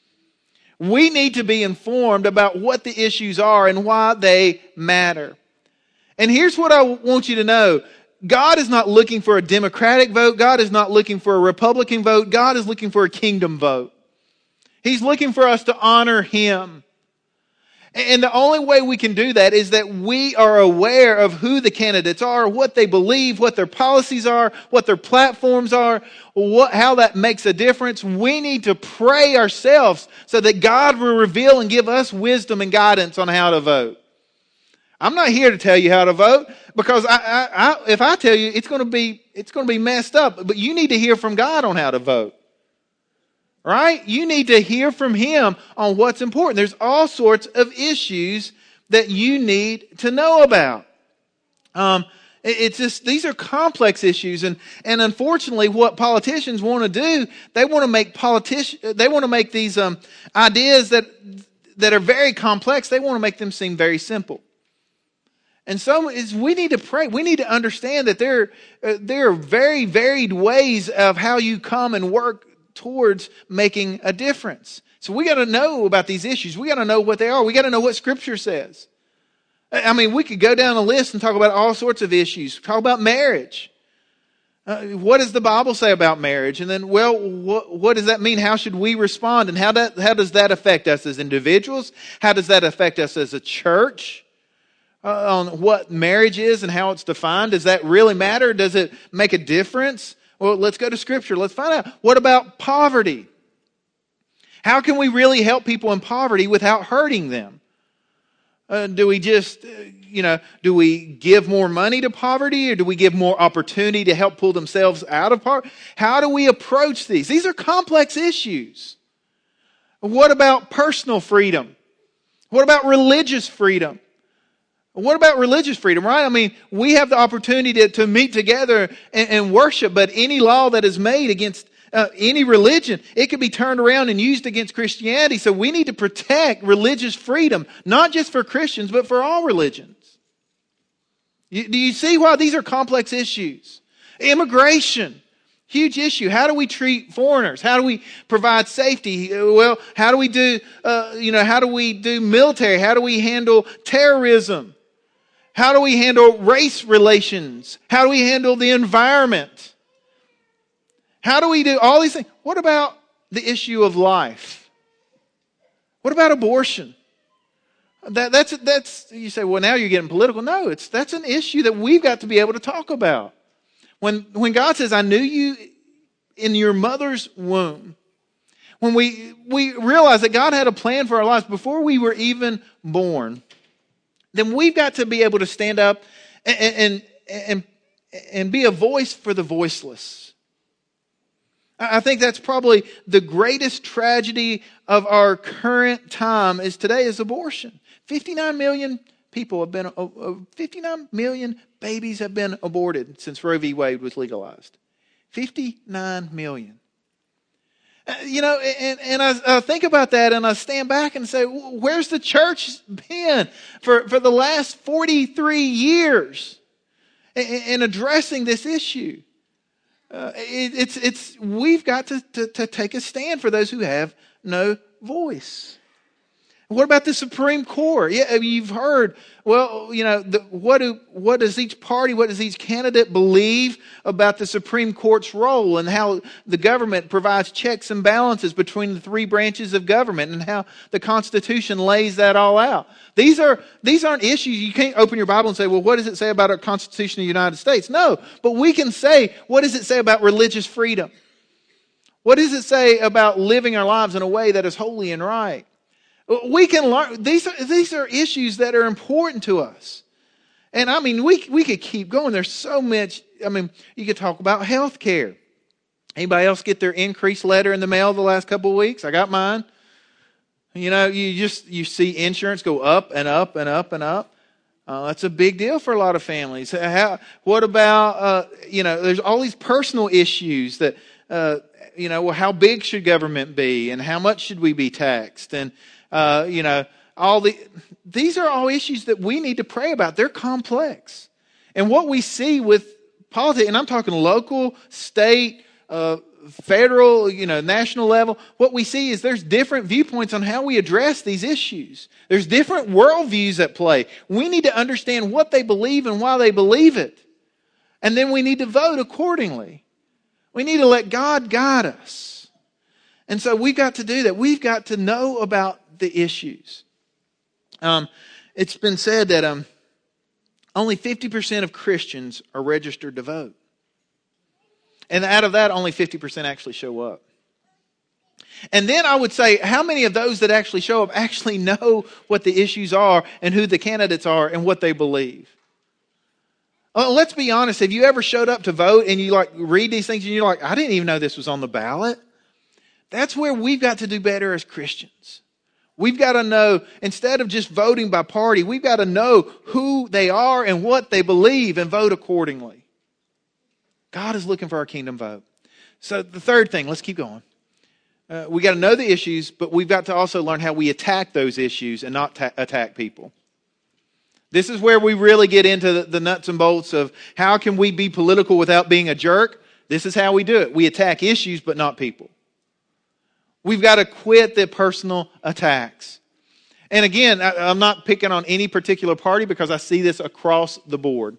We need to be informed about what the issues are and why they matter. And here's what I want you to know. God is not looking for a Democratic vote. God is not looking for a Republican vote. God is looking for a kingdom vote. He's looking for us to honor Him. And the only way we can do that is that we are aware of who the candidates are, what they believe, what their policies are, what their platforms are, what, how that makes a difference. We need to pray ourselves so that God will reveal and give us wisdom and guidance on how to vote. I'm not here to tell you how to vote, because I, I, I, if I tell you, it's going to be it's going to be messed up. But you need to hear from God on how to vote, right? You need to hear from Him on what's important. There's all sorts of issues that you need to know about. Um, it, it's just these are complex issues, and and unfortunately, what politicians want to do, they want to make politician they want to make these um, ideas that that are very complex. They want to make them seem very simple. And so is we need to pray. We need to understand that there, uh, there are very varied ways of how you come and work towards making a difference. So we got to know about these issues. We got to know what they are. We got to know what Scripture says. I mean, we could go down a list and talk about all sorts of issues. Talk about marriage. Uh, what does the Bible say about marriage? And then, well, what, what does that mean? How should we respond? And how, that, how does that affect us as individuals? How does that affect us as a church? Uh, on what marriage is and how it's defined. Does that really matter? Does it make a difference? Well, let's go to Scripture. Let's find out. What about poverty? How can we really help people in poverty without hurting them? Uh, do we just, uh, you know, do we give more money to poverty, or do we give more opportunity to help pull themselves out of poverty? How do we approach these? These are complex issues. What about personal freedom? What about religious freedom? What about religious freedom, right? I mean, we have the opportunity to, to meet together and, and worship, but any law that is made against uh, any religion, it could be turned around and used against Christianity. So we need to protect religious freedom, not just for Christians, but for all religions. You, do you see why these are complex issues? Immigration, huge issue. How do we treat foreigners? How do we provide safety? Well, how do we do, uh, you know, how do we do military? How do we handle terrorism? How do we handle race relations? How do we handle the environment? How do we do all these things? What about the issue of life? What about abortion? That, that's, that's, you say, well, now you're getting political. No, it's, that's an issue that we've got to be able to talk about. When, when God says, I knew you in your mother's womb, when we, we realize that God had a plan for our lives before we were even born, then we've got to be able to stand up and, and, and, and be a voice for the voiceless. I think that's probably the greatest tragedy of our current time is today is abortion. fifty-nine million people have been, uh, fifty-nine million babies have been aborted since Roe v. Wade was legalized. fifty-nine million. Uh, you know, and, and I, I think about that and I stand back and say, where's the church been for, for the last forty-three years in, in addressing this issue? Uh, it, it's, it's, we've got to, to, to take a stand for those who have no voice. What about the Supreme Court? Yeah, you've heard, well, you know, the, what do, what does each party, what does each candidate believe about the Supreme Court's role and how the government provides checks and balances between the three branches of government and how the Constitution lays that all out. These are, these aren't issues. You can't open your Bible and say, well, what does it say about our Constitution of the United States? No, but we can say, what does it say about religious freedom? What does it say about living our lives in a way that is holy and right? We can learn, these are, these are issues that are important to us. And I mean, we, we could keep going. There's so much, I mean, you could talk about health care. Anybody else get their increased letter in the mail the last couple of weeks? I got mine. You know, you just, you see insurance go up and up and up and up. Uh, that's a big deal for a lot of families. How, what about, uh, you know, there's all these personal issues that, uh, you know, well, how big should government be and how much should we be taxed? And, Uh, you know, all the, these are all issues that we need to pray about. They're complex. And what we see with politics, and I'm talking local, state, uh, federal, you know, national level, what we see is there's different viewpoints on how we address these issues. There's different worldviews at play. We need to understand what they believe and why they believe it. And then we need to vote accordingly. We need to let God guide us. And so we've got to do that. We've got to know about the issues. Um, it's been said that um, only fifty percent of Christians are registered to vote. And out of that, only fifty percent actually show up. And then I would say, how many of those that actually show up actually know what the issues are and who the candidates are and what they believe? Well, let's be honest. Have you ever showed up to vote and you like read these things and you're like, I didn't even know this was on the ballot? That's where we've got to do better as Christians. We've got to know, instead of just voting by party, we've got to know who they are and what they believe and vote accordingly. God is looking for our kingdom vote. So the third thing, let's keep going. Uh, we got to know the issues, but we've got to also learn how we attack those issues and not ta- attack people. This is where we really get into the, the nuts and bolts of how can we be political without being a jerk. This is how we do it. We attack issues, but not people. We've got to quit the personal attacks. And again, I, I'm not picking on any particular party because I see this across the board.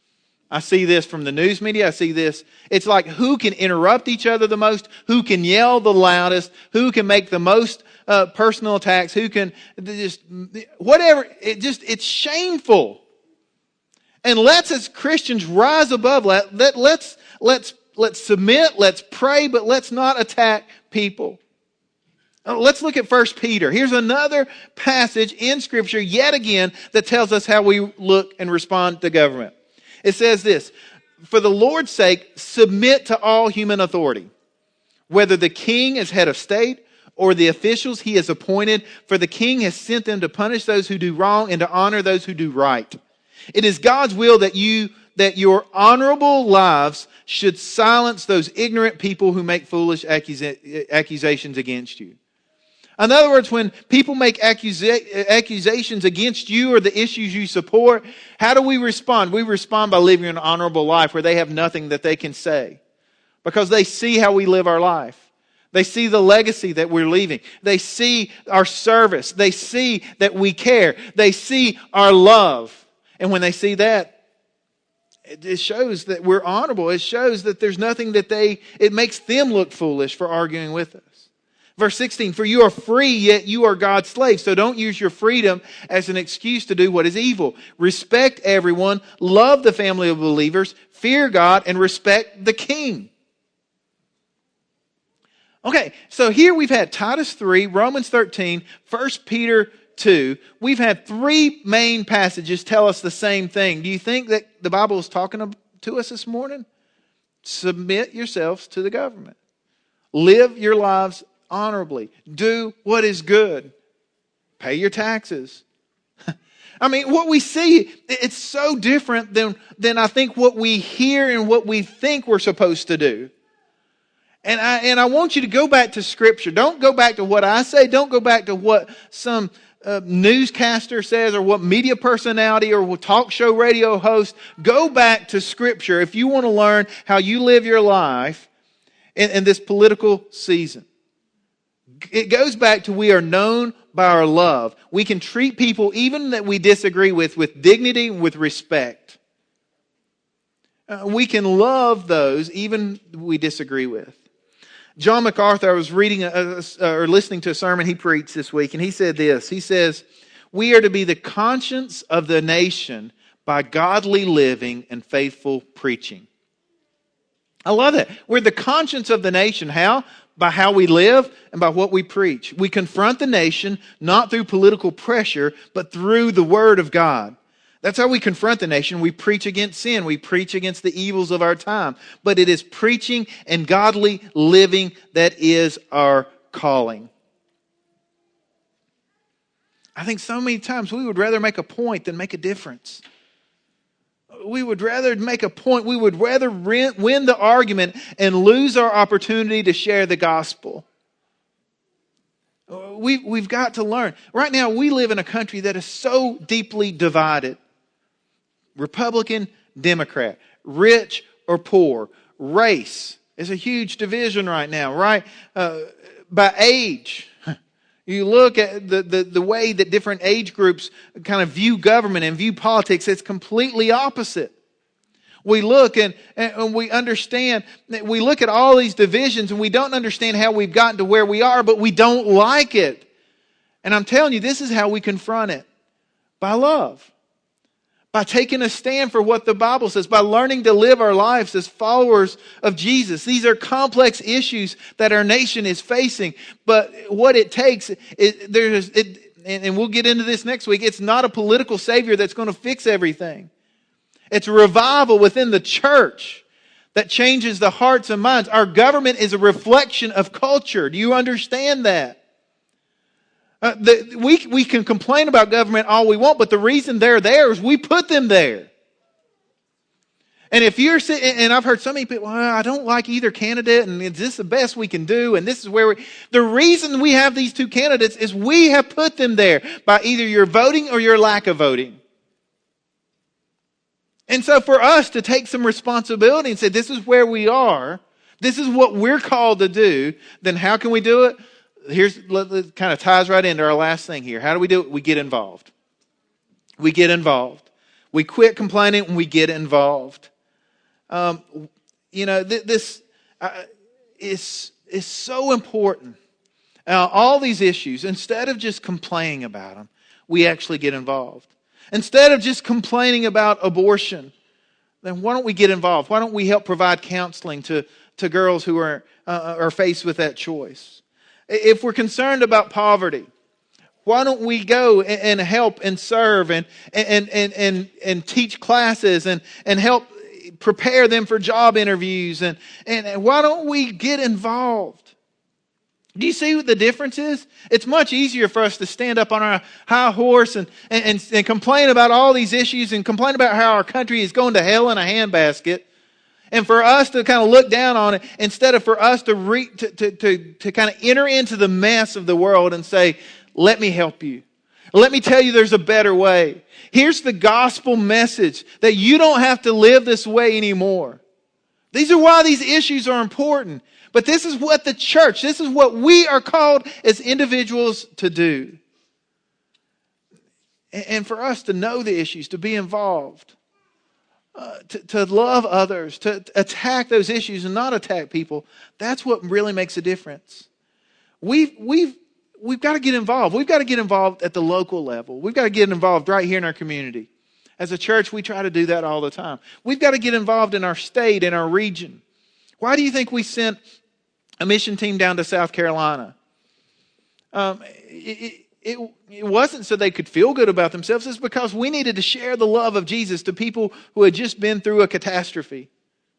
I see this from the news media. I see this. It's like who can interrupt each other the most, who can yell the loudest, who can make the most uh, personal attacks, who can just, whatever. It just, it's shameful. And let's as Christians rise above that. Let, let's, let's, let's submit, let's pray, but let's not attack people. Let's look at First Peter. Here's another passage in Scripture, yet again, that tells us how we look and respond to government. It says this, for the Lord's sake, submit to all human authority, whether the king is head of state or the officials he has appointed, for the king has sent them to punish those who do wrong and to honor those who do right. It is God's will that you that your honorable lives should silence those ignorant people who make foolish accusa- accusations against you. In other words, when people make accusa- accusations against you or the issues you support, how do we respond? We respond by living an honorable life where they have nothing that they can say. Because they see how we live our life. They see the legacy that we're leaving. They see our service. They see that we care. They see our love. And when they see that, it shows that we're honorable. It shows that there's nothing that they, it makes them look foolish for arguing with us. Verse sixteen, for you are free, yet you are God's slave. So don't use your freedom as an excuse to do what is evil. Respect everyone, love the family of believers, fear God, and respect the king. Okay, so here we've had Titus three, Romans thirteen, First Peter two. We've had three main passages tell us the same thing. Do you think that the Bible is talking to us this morning? Submit yourselves to the government. Live your lives honorably. Do what is good. Pay your taxes. I mean, what we see, it's so different than, than I think what we hear and what we think we're supposed to do. And I, and I want you to go back to Scripture. Don't go back to what I say. Don't go back to what some uh, newscaster says or what media personality or what talk show radio host. Go back to Scripture if you want to learn how you live your life in, in this political season. It goes back to we are known by our love. We can treat people, even that we disagree with, with dignity and with respect. Uh, we can love those even we disagree with. John MacArthur, I was reading a, a, or listening to a sermon he preached this week, and he said this. He says, we are to be the conscience of the nation by godly living and faithful preaching. I love that. We're the conscience of the nation. How? By how we live and by what we preach. We confront the nation not through political pressure, but through the Word of God. That's how we confront the nation. We preach against sin. We preach against the evils of our time. But it is preaching and godly living that is our calling. I think so many times we would rather make a point than make a difference. We would rather make a point. We would rather win the argument and lose our opportunity to share the gospel. We, we've got to learn. Right now, we live in a country that is so deeply divided. Republican, Democrat, rich or poor, race is a huge division right now, right? Uh, by age. You look at the, the, the way that different age groups kind of view government and view politics, it's completely opposite. We look and, and we understand, we look at all these divisions and we don't understand how we've gotten to where we are, but we don't like it. And I'm telling you, this is how we confront it. By love. By taking a stand for what the Bible says, by learning to live our lives as followers of Jesus. These are complex issues that our nation is facing. But what it takes, it, there's, it, and we'll get into this next week, it's not a political savior that's going to fix everything. It's a revival within the church that changes the hearts and minds. Our government is a reflection of culture. Do you understand that? Uh, the, we, we can complain about government all we want, but the reason they're there is we put them there. And if you're sitting, and I've heard so many people, well, I don't like either candidate, and is this the best we can do? And this is where we, the reason we have these two candidates is we have put them there by either your voting or your lack of voting. And so for us to take some responsibility and say, this is where we are, this is what we're called to do, then how can we do it? Here's, it kind of ties right into our last thing here. How do we do it? We get involved. We get involved. We quit complaining and we get involved. Um, you know, th- this uh, is, is so important. Uh, all these issues, instead of just complaining about them, we actually get involved. Instead of just complaining about abortion, then why don't we get involved? Why don't we help provide counseling to, to girls who are, uh, are faced with that choice? If we're concerned about poverty, why don't we go and, and help and serve and, and, and, and, and teach classes and, and help prepare them for job interviews? And, and why don't we get involved? Do you see what the difference is? It's much easier for us to stand up on our high horse and, and, and complain about all these issues and complain about how our country is going to hell in a handbasket. And for us to kind of look down on it, instead of for us to, re, to, to, to, to kind of enter into the mess of the world and say, let me help you. Let me tell you there's a better way. Here's the gospel message that you don't have to live this way anymore. These are why these issues are important. But this is what the church, this is what we are called as individuals to do. And for us to know the issues, to be involved. Uh, to, to love others, to attack those issues and not attack people. That's what really makes a difference. We've, we've, we've got to get involved. We've got to get involved at the local level. We've got to get involved right here in our community. As a church, we try to do that all the time. We've got to get involved in our state, in our region. Why do you think we sent a mission team down to South Carolina? Um, it, it, it, it wasn't so they could feel good about themselves. It's because we needed to share the love of Jesus to people who had just been through a catastrophe.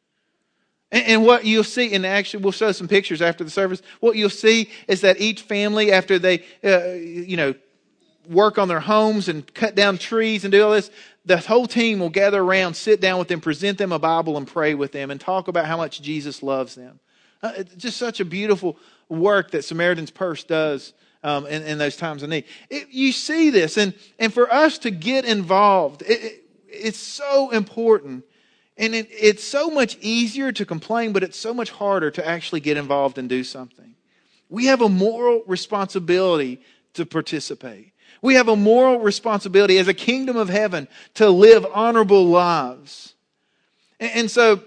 And, and what you'll see, and actually we'll show some pictures after the service, what you'll see is that each family, after they, uh, you know, work on their homes and cut down trees and do all this, the whole team will gather around, sit down with them, present them a Bible and pray with them and talk about how much Jesus loves them. Uh, it's just such a beautiful work that Samaritan's Purse does um, in, in those times of need. It, you see this, and, and for us to get involved, it, it, it's so important. And it, it's so much easier to complain, but it's so much harder to actually get involved and do something. We have a moral responsibility to participate. We have a moral responsibility as a kingdom of heaven to live honorable lives. And, and so,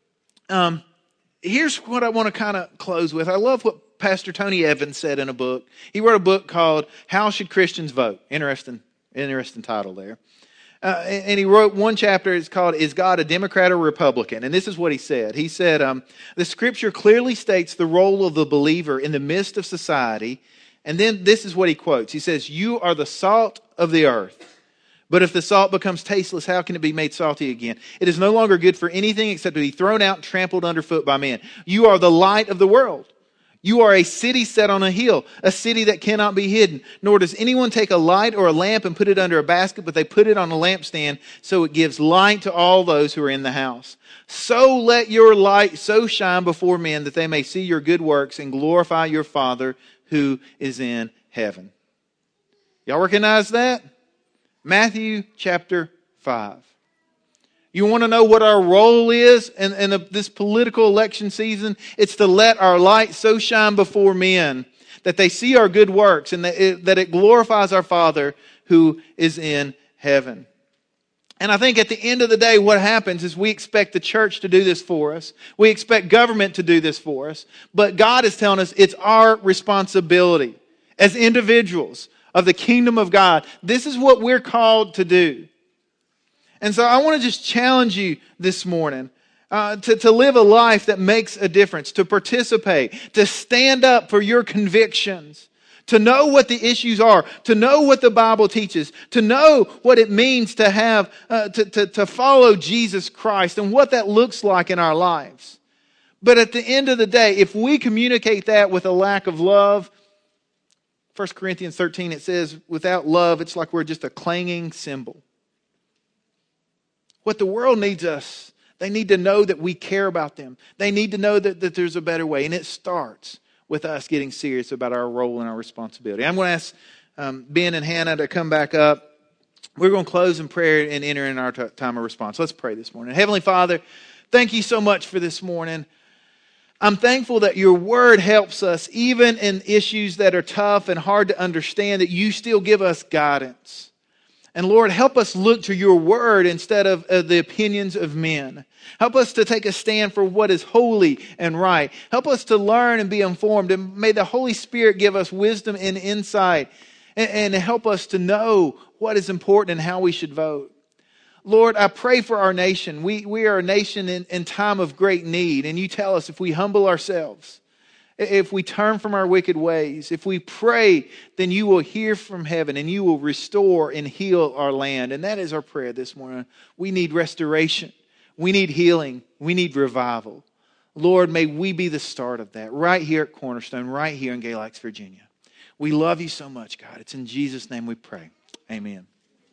um, here's what I want to kind of close with. I love what Pastor Tony Evans said in a book. He wrote a book called How Should Christians Vote? Interesting, interesting title there. Uh, and he wrote one chapter, it's called, Is God a Democrat or Republican? And this is what he said. He said, um, the scripture clearly states the role of the believer in the midst of society. And then this is what he quotes. He says, you are the salt of the earth. But if the salt becomes tasteless, how can it be made salty again? It is no longer good for anything except to be thrown out and trampled underfoot by men. You are the light of the world. You are a city set on a hill, a city that cannot be hidden. Nor does anyone take a light or a lamp and put it under a basket, but they put it on a lampstand so it gives light to all those who are in the house. So let your light so shine before men that they may see your good works and glorify your Father who is in heaven. Y'all recognize that? Matthew chapter five. You want to know what our role is in, in a, this political election season? It's to let our light so shine before men that they see our good works and that it, that it glorifies our Father who is in heaven. And I think at the end of the day, what happens is we expect the church to do this for us. We expect government to do this for us. But God is telling us it's our responsibility as individuals of the kingdom of God. This is what we're called to do. And so I want to just challenge you this morning uh, to, to live a life that makes a difference, to participate, to stand up for your convictions, to know what the issues are, to know what the Bible teaches, to know what it means to have, uh, to, to, to follow Jesus Christ and what that looks like in our lives. But at the end of the day, if we communicate that with a lack of love, First Corinthians thirteen, it says, without love, it's like we're just a clanging cymbal. What the world needs us, they need to know that we care about them. They need to know that, that there's a better way. And it starts with us getting serious about our role and our responsibility. I'm going to ask um, Ben and Hannah to come back up. We're going to close in prayer and enter in our t- time of response. Let's pray this morning. Heavenly Father, thank you so much for this morning. I'm thankful that your word helps us, even in issues that are tough and hard to understand, that you still give us guidance. And Lord, help us look to your word instead of uh, the opinions of men. Help us to take a stand for what is holy and right. Help us to learn and be informed. And may the Holy Spirit give us wisdom and insight and, and help us to know what is important and how we should vote. Lord, I pray for our nation. We, we are a nation in, in time of great need. And you tell us if we humble ourselves, if we turn from our wicked ways, if we pray, then you will hear from heaven and you will restore and heal our land. And that is our prayer this morning. We need restoration. We need healing. We need revival. Lord, may we be the start of that right here at Cornerstone, right here in Galax, Virginia. We love you so much, God. It's in Jesus' name we pray. Amen.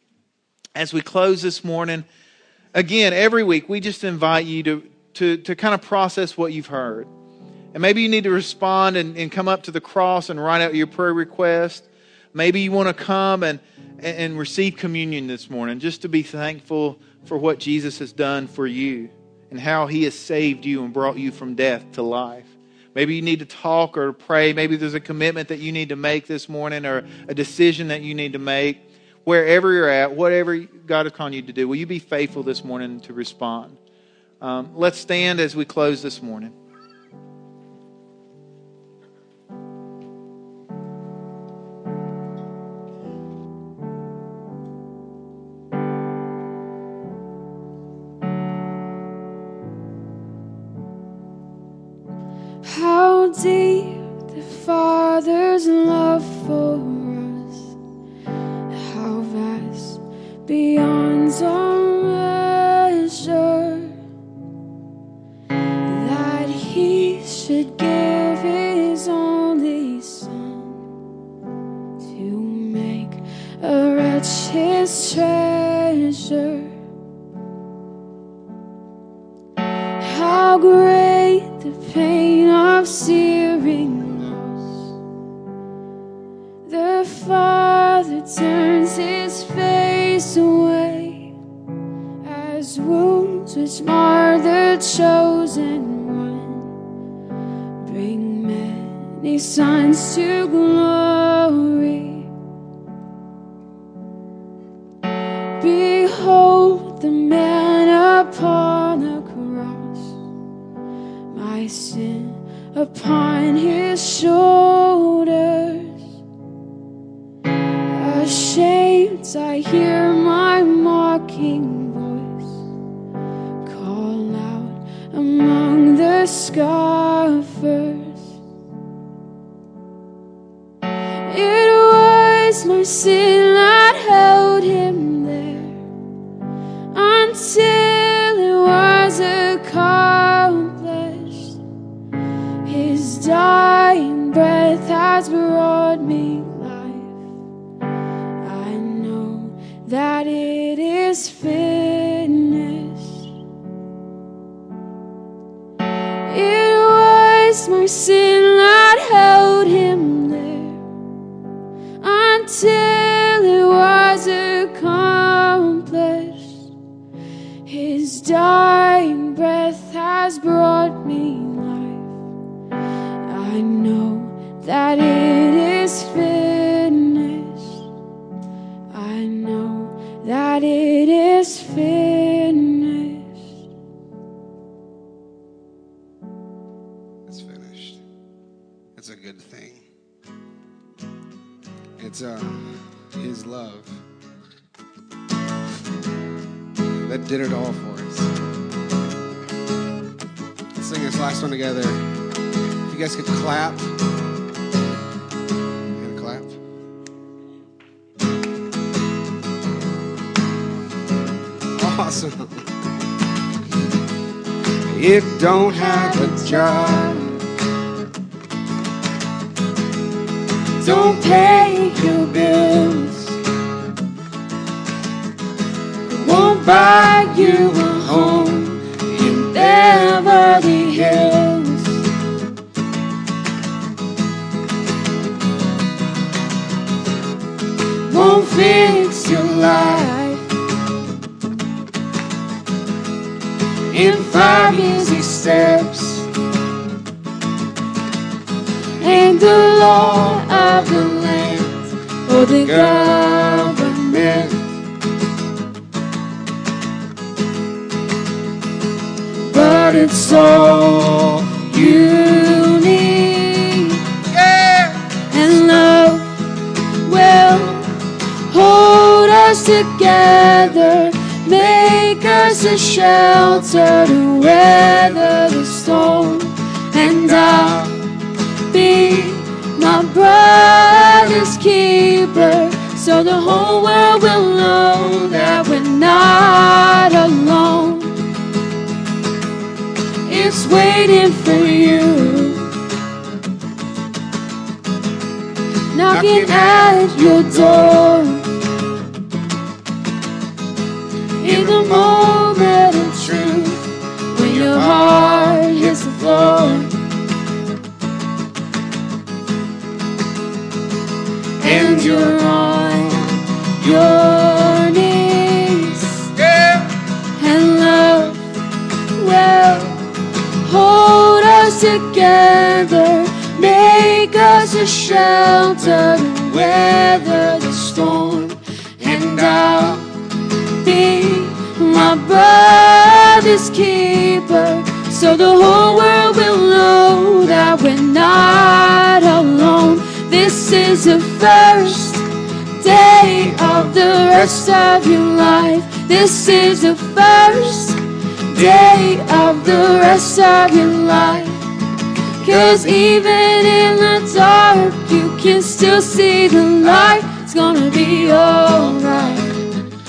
As we close this morning, again, every week, we just invite you to, to, to kind of process what you've heard. And maybe you need to respond and, and come up to the cross and write out your prayer request. Maybe you want to come and, and receive communion this morning just to be thankful for what Jesus has done for you and how he has saved you and brought you from death to life. Maybe you need to talk or pray. Maybe there's a commitment that you need to make this morning or a decision that you need to make. Wherever you're at, whatever God is calling you to do, will you be faithful this morning to respond? Um, let's stand as we close this morning. How deep the Father's love for us, beyond all measure, that he should give his only son to make a wretch his treasure. How great the pain of searing loss. The Father turns his face away as wounds which mar the chosen one bring many sons to glory. Behold the man upon the cross, my sin upon his shoulders. Ashamed, I hear my mocking voice call out among the scoffers. It was my sin that held him there until it was accomplished. His dying breath has brought me that it is finished. It was my sin that held him there until it was accomplished. His dying breath has brought me life. I know that it is finished. I know that it is finished. It's finished. It's a good thing. It's uh, his love that did it all for us. Let's sing this last one together. If you guys could clap. And clap. Awesome. It don't have a job, don't pay your bills, it won't buy you a home in Beverly Hills. Won't fix your life in five easy steps, ain't the law of the land or the government, but it's all you need. Yeah. And love will hold us together, make us a shelter to weather the storm. And I'll be my brother's keeper, so the whole world will know that we're not alone. It's waiting for you, knocking at your door. In the moment of truth, when your heart hits the floor, and you're on your knees, yeah. And love will hold us together, make us a shelter to weather the storm. And I'll be my brother's keeper, so the whole world will know that we're not alone. This is the first day of the rest of your life. This is the first day of the rest of your life. 'Cause even in the dark, you can still see the light. It's gonna be alright. It's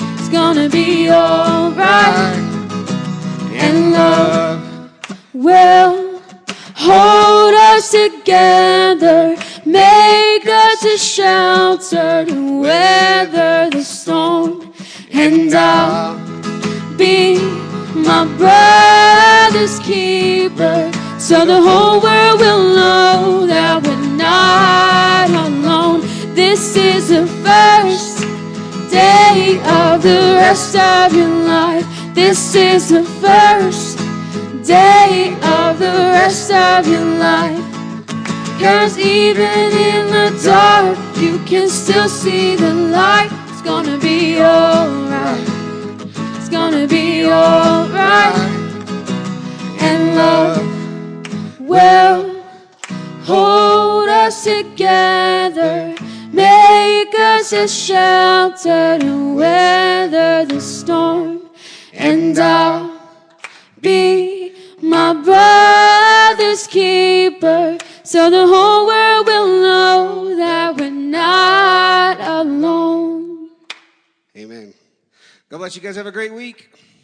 gonna be alright. And love will hold us together, make us a shelter to weather the storm. And I'll be my brother's keeper, so the whole world will know that we're not alone. This is the first day of the rest of your life. This is the first day of the rest of your life. 'Cause even in the dark, you can still see the light. It's gonna be alright. It's gonna be alright. And love will hold us together, make us a shelter to weather the storm. And I'll be my brother's keeper, so the whole world will know that we're not alone. Amen. God bless you guys. Have a great week.